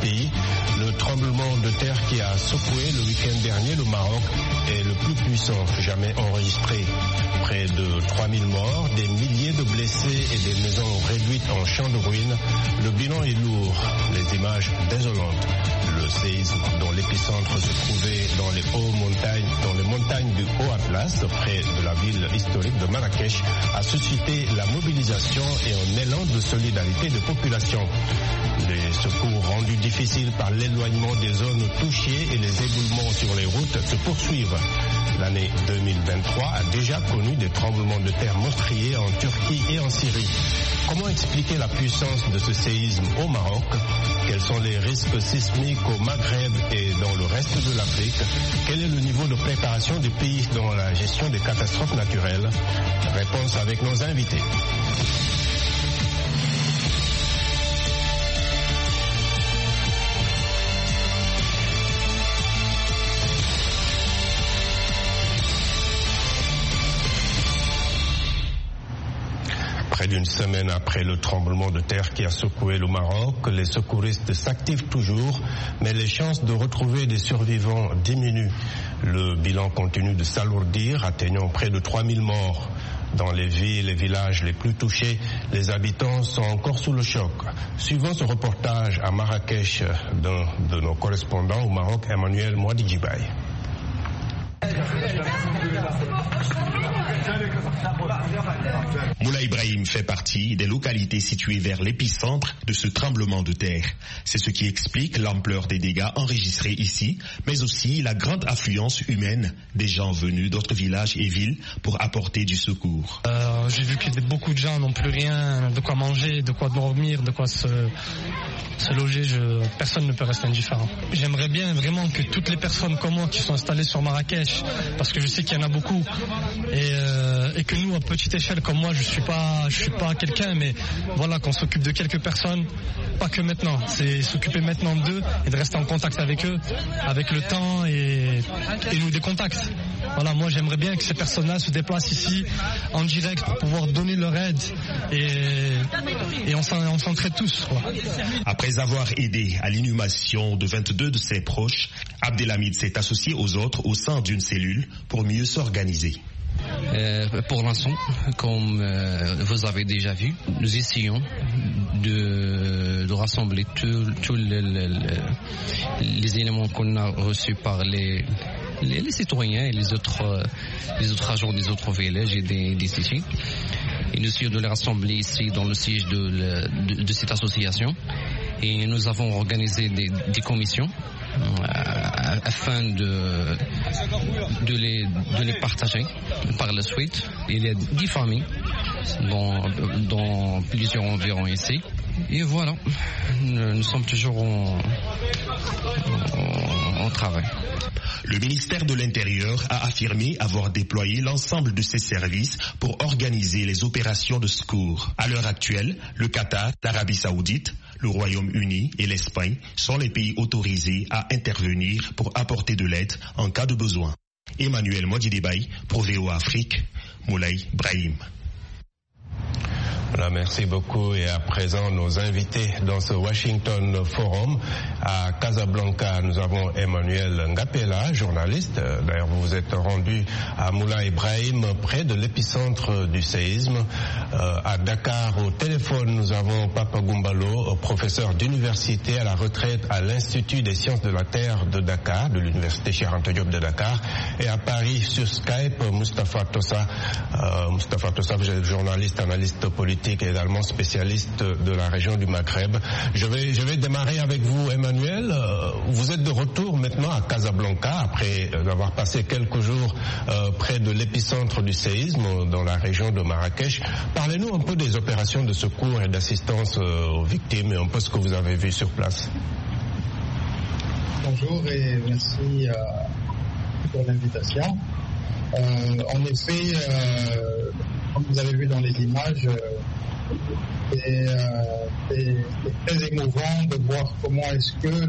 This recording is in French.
pays. Le tremblement de terre qui a secoué le week-end dernier le Maroc est le plus puissant jamais enregistré. Près de 3000 morts, des milliers de blessés et des maisons réduites en champs de ruines. Le bilan est lourd, les images désolantes. Le séisme dont l'épicentre se trouvait dans les montagnes du Haut-Atlas, près de la ville historique de Marrakech, a suscité la mobilisation et un élan de solidarité des populations. Les secours rendus difficiles par l'éloignement des zones touchées et les éboulements sur les routes se poursuivent. L'année 2023 a déjà connu des tremblements de terre meurtriers en Turquie et en Syrie. Comment expliquer la puissance de ce séisme au Maroc? Quels sont les risques sismiques au Maghreb et dans le reste de l'Afrique? Quel est le niveau de préparation du pays dans la gestion des catastrophes naturelles? Réponse avec nos invités. Près d'une semaine après le tremblement de terre qui a secoué le Maroc, les secouristes s'activent toujours, mais les chances de retrouver des survivants diminuent. Le bilan continue de s'alourdir, atteignant près de 3000 morts. Dans les villes et villages les plus touchés, les habitants sont encore sous le choc. Suivant ce reportage à Marrakech d'un de nos correspondants au Maroc, Emmanuel Mouadidjibaye. Moulay Ibrahim fait partie des localités situées vers l'épicentre de ce tremblement de terre. C'est ce qui explique l'ampleur des dégâts enregistrés ici, mais aussi la grande affluence humaine des gens venus d'autres villages et villes pour apporter du secours. J'ai vu que beaucoup de gens n'ont plus rien, de quoi manger, de quoi dormir, de quoi se loger. Personne ne peut rester indifférent. J'aimerais bien vraiment que toutes les personnes comme moi qui sont installées sur Marrakech, parce que je sais qu'il y en a beaucoup, et que nous, à petite échelle comme moi, je suis pas quelqu'un, mais voilà, qu'on s'occupe de quelques personnes, pas que maintenant. C'est s'occuper maintenant d'eux et de rester en contact avec eux, avec le temps et nous des contacts. Voilà, moi j'aimerais bien que ces personnes-là se déplacent ici en direct pour pouvoir donner leur aide et on s'entraide tous. Quoi. Après avoir aidé à l'inhumation de 22 de ses proches, Abdelhamid s'est associé aux autres au sein d'une cellule pour mieux s'organiser. Pour l'instant, comme vous avez déjà vu, nous essayons de rassembler tous les éléments qu'on a reçus par les citoyens et les autres agents des autres villages et des cités. Et nous essayons de les rassembler ici dans le siège de cette association. Et nous avons organisé des commissions afin de les partager par la suite. Il y a 10 familles dans plusieurs environs ici. Et voilà, nous sommes toujours en travail. Le ministère de l'Intérieur a affirmé avoir déployé l'ensemble de ses services pour organiser les opérations de secours. À l'heure actuelle, le Qatar, l'Arabie Saoudite, le Royaume-Uni et l'Espagne sont les pays autorisés à intervenir pour apporter de l'aide en cas de besoin. Emmanuel Mouadidjibaye pour VOA Afrique, Moulay Ibrahim. Voilà, merci beaucoup. Et à présent, nos invités dans ce Washington Forum. À Casablanca, nous avons Emmanuel Ngapela, journaliste. D'ailleurs, vous vous êtes rendu à Moulay Ibrahim, près de l'épicentre du séisme. À Dakar, au téléphone, nous avons Papa Goumbalo, professeur d'université à la retraite à l'Institut des sciences de la Terre de Dakar, de l'Université Cheikh Anta Diop de Dakar. Et à Paris, sur Skype, Moustapha Tossa. Moustapha Tossa, vous êtes journaliste, analyste politique et également spécialiste de la région du Maghreb. Je vais démarrer avec vous, Emmanuel. Vous êtes de retour maintenant à Casablanca après avoir passé quelques jours près de l'épicentre du séisme dans la région de Marrakech. Parlez-nous un peu des opérations de secours et d'assistance aux victimes et un peu ce que vous avez vu sur place. Bonjour et merci pour l'invitation. En effet, comme vous avez vu dans les images, c'est très émouvant de voir comment est-ce que